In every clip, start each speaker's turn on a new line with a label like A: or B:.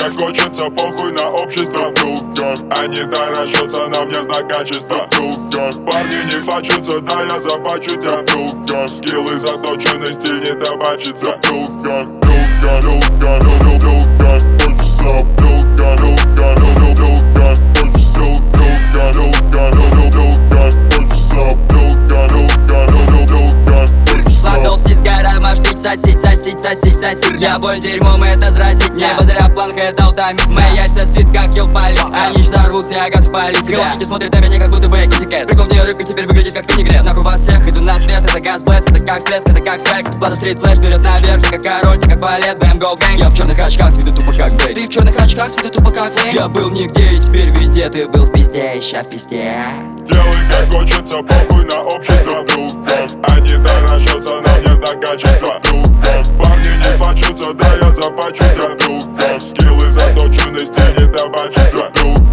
A: как хочется, похуй на общество. Они дорожатся на мне знак качества. Парни не фачутся, да я зафачу тебя. Скиллы заточены, стиль не табачится.
B: Задолси с гора, маш пить, сосить, сосить, сосить, сосить. Я боль дерьмом это заразить. Небо зря планка дал томит. Мои яйца свит как ел палец. Они ж взорвутся, я газ палить. Головчики смотрят на меня, как будто бы я китикет. Прикол в нее рыбка теперь выглядит как винегрет. Нахуй вас всех, иду на свет, это газ блэс. Это как всплеск, это как свек. Влада стрит флэш, вперед наверх. Ты как король, ты как валет, бэм, гол, гэнг. Я в черных очках, с виду тупо как Блейд. Ты в черных очках, с виду тупо как Блейд. Я был нигде и теперь везде. Ты был в пизде, ща в пизде.
A: Делай как хочется, похуй на общество. Они дорожатся на мне знак качества. Парни не фачутся, да я зафачу тебя. Скиллы заточены, стиль не табачится.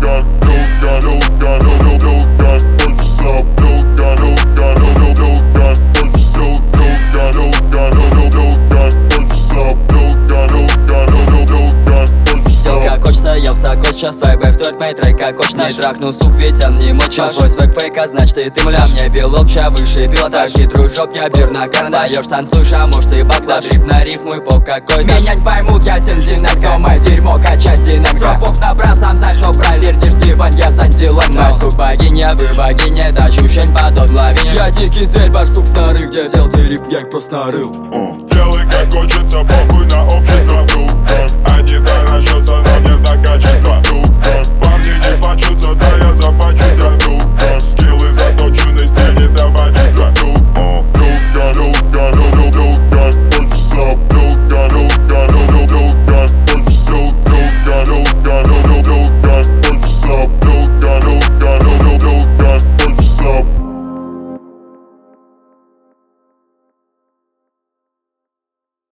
B: Я высоко сейчас, вайбай в тот мой трек, как очень. Не трахну, сук, ведь он не мочишь. Твой свек фейк, а значит ты муляж. Мне пилот, ща выше пилотаж. И дружок, я бир на карандаш. Даешь, танцуешь, а может ты баклаж. Риф на рифму и поп какой-то. Меня не поймут, я тильдинарко. Мое дерьмо, качай стенарко. Попов набрал, сам знаешь, но проверьте, ждивань, я с антилом. Мой сук богиня, вы богиня, да ощущень подобно лавине. Я дикий зверь, барсук старый, где взял ты рифм, я их просто нарыл.
A: Делай как хочется, похуй на общество. Они дорожатся